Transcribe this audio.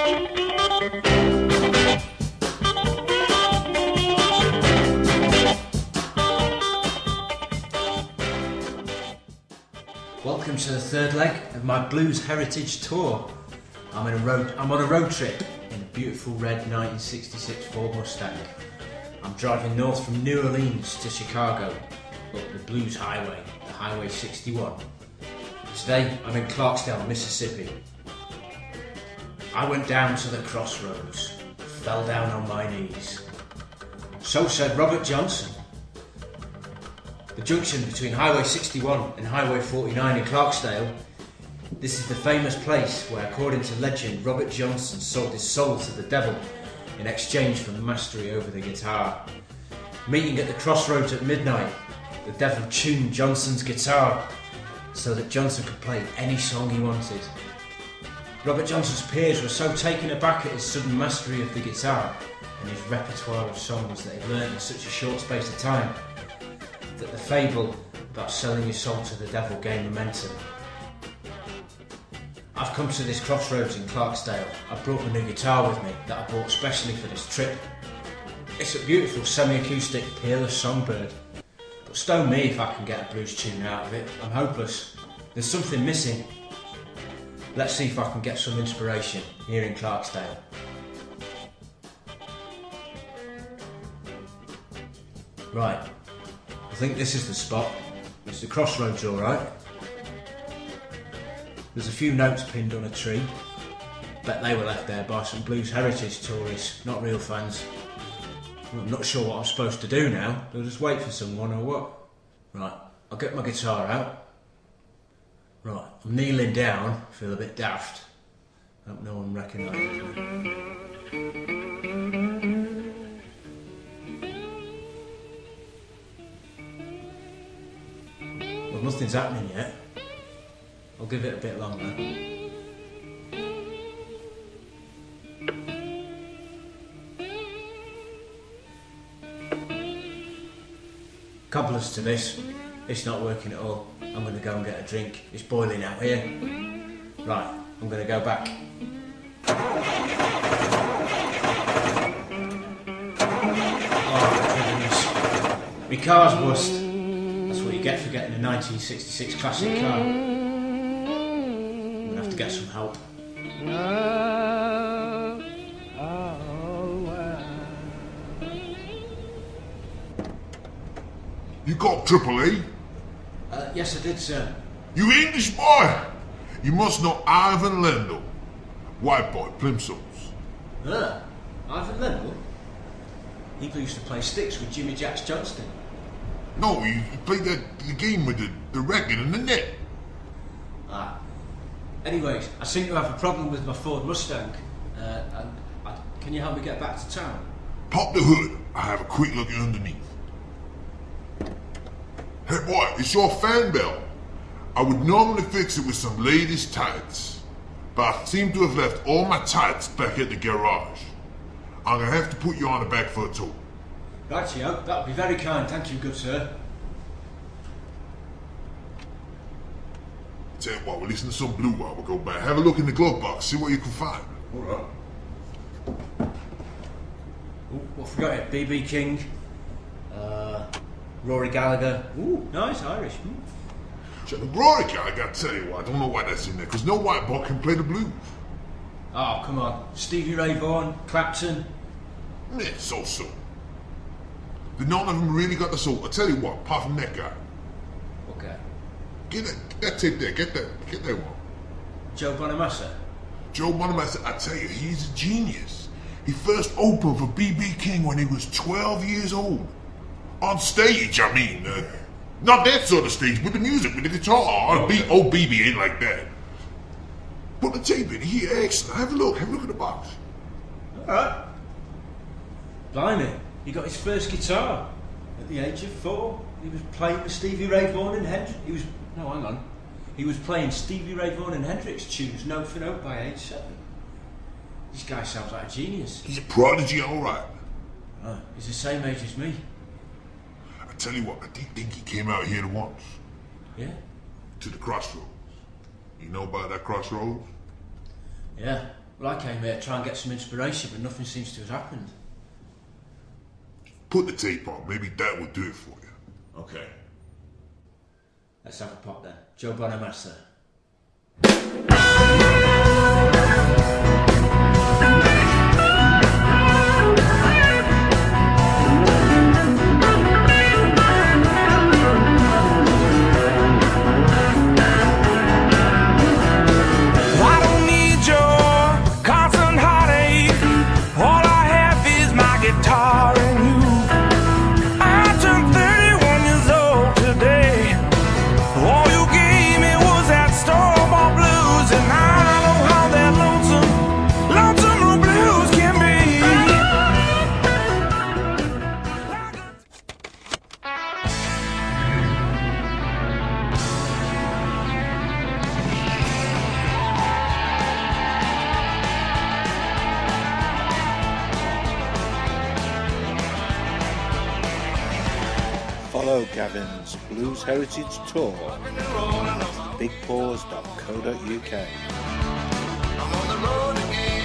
Welcome to the third leg of my Blues Heritage Tour. I'm on a road trip in a beautiful red 1966 Ford Mustang. I'm driving north from New Orleans to Chicago, up the Blues Highway, the Highway 61. Today I'm in Clarksdale, Mississippi. I went down to the crossroads, fell down on my knees. So said Robert Johnson. The junction between Highway 61 and Highway 49 in Clarksdale, this is the famous place where, according to legend, Robert Johnson sold his soul to the devil in exchange for mastery over the guitar. Meeting at the crossroads at midnight, the devil tuned Johnson's guitar so that Johnson could play any song he wanted. Robert Johnson's peers were so taken aback at his sudden mastery of the guitar and his repertoire of songs that he'd learned in such a short space of time that the fable about selling your soul to the devil gained momentum. I've come to this crossroads in Clarksdale. I brought my new guitar with me that I bought specially for this trip. It's a beautiful semi-acoustic Peerless Songbird, but stone me if I can get a blues tune out of it. I'm hopeless. There's something missing. Let's see if I can get some inspiration here in Clarksdale. Right. I think this is the spot. It's the crossroads, alright. There's a few notes pinned on a tree. Bet they were left there by some Blues Heritage tourists, not real fans. Well, I'm not sure what I'm supposed to do now. Do I just wait for someone or what? Right, I'll get my guitar out. Right, I'm kneeling down, feel a bit daft. Hope no one recognises me. Well, nothing's happening yet. I'll give it a bit longer. Cobblers to this. It's not working at all. I'm going to go and get a drink. It's boiling out here. Right, I'm going to go back. Oh, goodness. My car's bust. That's what you get for getting a 1966 classic car. I'm going to have to get some help. You got AAA? Yes, I did, sir. You English boy? You must know Ivan Lendl. White boy, Plimsolls. Ivan Lendl? He used to play sticks with Jimmy Jacks Johnston. No, he played the game with the record and the net. Anyways, I seem to have a problem with my Ford Mustang. Can you help me get back to town? Pop the hood. I have a quick look underneath. Hey boy, it's your fan bell. I would normally fix it with some ladies' tights, but I seem to have left all my tights back at the garage. I'm gonna have to put you on the back for a tour. Rightio, that would be very kind, thank you, good sir. Tell you what, we'll listen to some blue while we go back. Have a look in the glove box, see what you can find. Alright. Oh, I forgot it. B.B. King, Rory Gallagher. Ooh, nice, Irish. Rory Gallagher, I tell you what, I don't know why that's in there, because no white boy can play the blues. Oh, come on. Stevie Ray Vaughan, Clapton. Yeah, so. None of them really got the soul. I tell you what, apart from that guy. Okay. Get that tape there, get that one. Joe Bonamassa. Joe Bonamassa, I tell you, he's a genius. He first opened for B.B. King when he was 12 years old. On stage, I mean. Not that sort of stage, with the music, with the guitar. Okay. B.B. ain't like that. Put the tape in here, excellent. Have a look at the box. Alright. Blimey, he got his first guitar at the age of 4. He was playing with Stevie Ray Vaughan and Hendrix. He was playing Stevie Ray Vaughan and Hendrix tunes note for note by age 7. This guy sounds like a genius. He's a prodigy, all right. He's the same age as me. I tell you what, I think he came out here once. Yeah? To the crossroads. You know about that crossroads? Yeah. Well, I came here to try and get some inspiration, but nothing seems to have happened. Put the tape on. Maybe that will do it for you. Okay. Let's have a pop then. Joe Bonamassa. Follow Gavin's Blues Heritage Tour at bigpaws.co.uk. I'm on the road again.